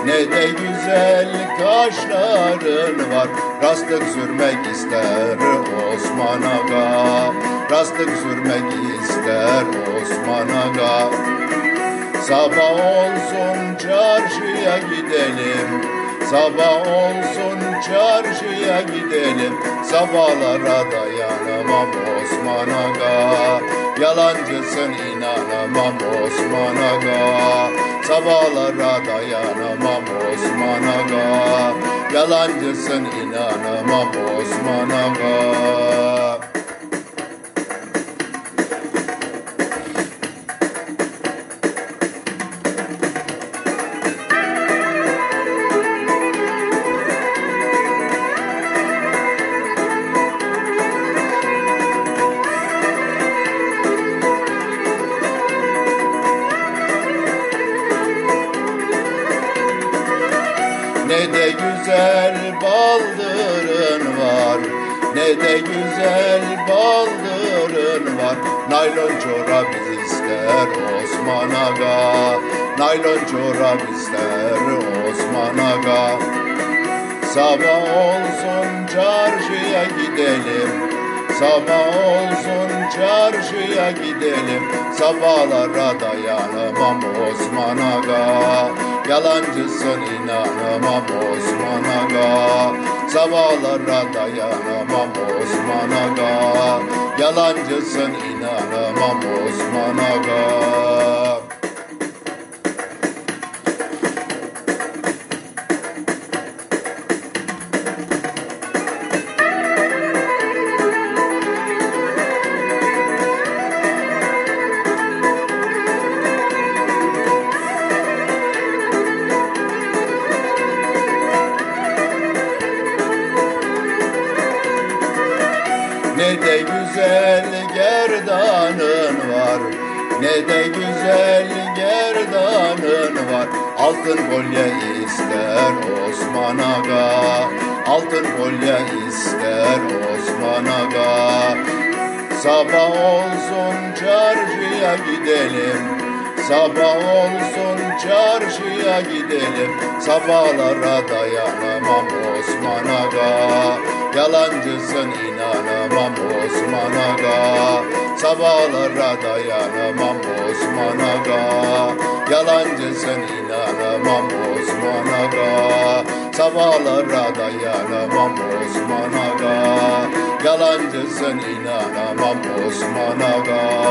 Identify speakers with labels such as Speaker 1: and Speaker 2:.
Speaker 1: Ne de güzel kaşların var, rastlık sürmek ister Osman Aga. Rastlık sürmek ister Osman Aga. Sabah olsun çarşıya gidelim, sabah olsun çarşıya gidelim. Sabahlara dayanamam Osman Aga. Yalancısın inanamam Osman Aga. Sabahlara dayanamam Osman Aga. Yalancısın inanamam Osman Aga. Ne de güzel baldırın var, ne de güzel baldırın var. Naylon çorap ister Osman Aga. Naylon çorap ister Osman Aga. Sabah olsun çarşıya gidelim, sabah olsun çarşıya gidelim. Sabahlara dayanamam Osman Aga. Yalancısın inanamam Osman Aga. Sabahlara dayanamam Osman Aga. Yalancısın inanamam Osman Aga. Ne de güzel gerdanın var, ne de güzel gerdanın var. Altın kolye ister Osman Aga. Altın kolye ister Osman Aga. Sabah olsun çarşıya gidelim, sabah olsun çarşıya gidelim. Sabahlara dayanamam Osman Aga. Yalancısın inanamam Osman Aga. Sabahlara dayanamam Osman Aga. Yalancısın inanamam Osman Aga. Sabahlara dayanamam Osman Aga. Yalancısın inanamam Osman Aga.